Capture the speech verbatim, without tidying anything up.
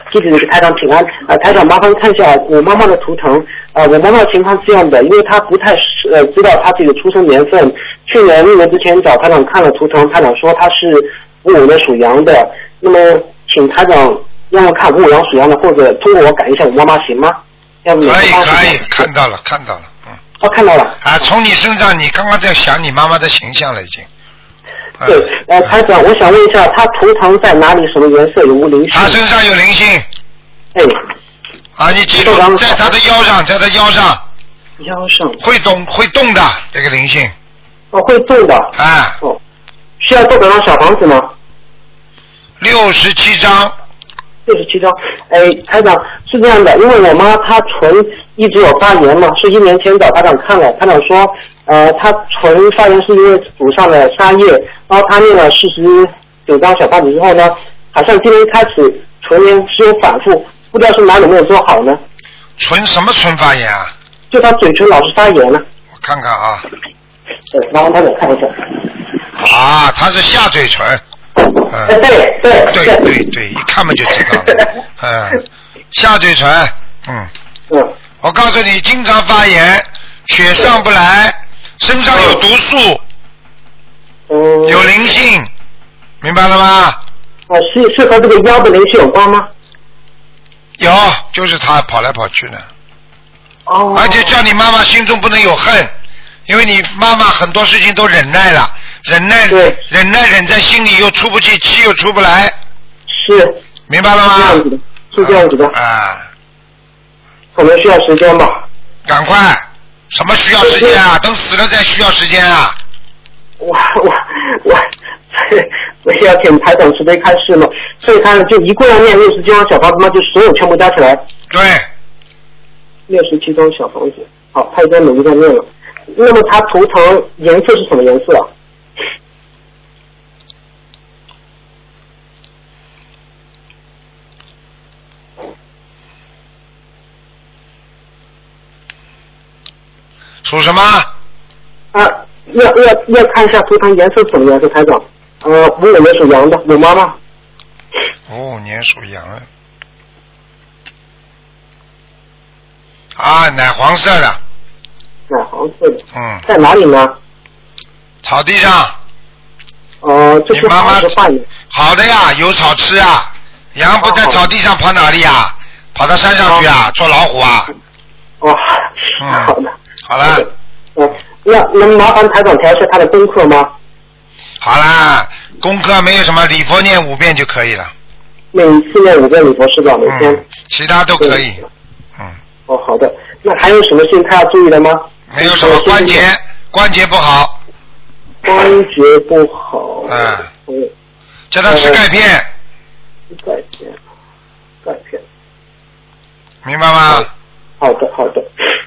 弟子给台长请安。啊，台长麻烦看一下我妈妈的图腾。啊，我妈妈的情况是这样的，因为她不太呃知道她自己的出生年份。去年六年之前找台长看了图腾，台长说她是五五年属羊的。那么请台长让我看五五羊属羊的，或者通过我改一下我妈妈行吗？要不可以可以，看到了看到了，嗯。 哦，看到了。 啊，从你身上，你刚刚在想你妈妈的形象了已经。 对，呃，台长，我想问一下，她图腾在哪里？什么颜色？有无灵性？ 她身上有灵性。 哎。 啊，你记住，在她的腰上，在她腰上。 腰上。会动会动的这个灵性。 哦，会动的。 啊。 哦。需要多少张小房子吗？ 六十七张。 六十七张。哎，台长是这样的，因为我妈她唇一直有发炎嘛，是一年前找台长看了，台长说，呃，她唇发炎是因为祖上的沙叶，然后她念了四十九张小房子之后呢，好像今天开始唇炎是有反复，不知道是哪里没有做好呢？ 唇什么唇发炎啊？ 就她嘴唇老是发炎了。 我看看啊。 对，麻烦台长看一下。 啊，她是下嘴唇。嗯， 对对对对对，一看嘛就知道了。嗯，下嘴唇，嗯， 嗯， 我告诉你，经常发炎，血上不来，身上有毒素， 嗯， 有灵性，明白了吗？ 啊，是是和这个腰的灵性有关吗？ 有，就是他跑来跑去的。 哦。 而且叫你妈妈心中不能有恨，因为你妈妈很多事情都忍耐了。忍耐，忍耐，忍在心里又出不去，气又出不来。 是。 明白了吗？ 是这样子的，是这样子的。 啊。 可能需要时间吧。 赶快，什么需要时间啊？等死了再需要时间啊？ 我我我，我要请台长慈悲开示嘛，所以他呢就一共要念六十七张小房子嘛，就所有全部加起来。 对。 六十七张小房子，好，他已经努力在念了。那么他图腾颜色是什么颜色啊？ 属什么？ 啊，要要要看一下图腾颜色什么颜色，台长。呃，五五年属羊的，我妈妈。 五五年属羊的。啊，奶黄色的。 奶黄色的。 嗯。 在哪里呢？ 草地上。 哦、呃，这是好的饭。 好的呀，有草吃啊。羊不在草地上跑哪里呀？跑到山上去啊？做老虎啊？ 哦， 嗯， 好的。 好了。 嗯，那能麻烦台长调一下他的功课吗？ 好啦，功课没有什么，礼佛念五遍就可以了。 每次念五遍礼佛是吧？每天。 嗯，其他都可以。嗯。 哦，好的。那还有什么事他要注意的吗？ 没有什么，关节关节不好。 关节不好。 嗯。 嗯。 叫他吃钙片。 吃钙片。钙片。 明白吗？ 好的，好的。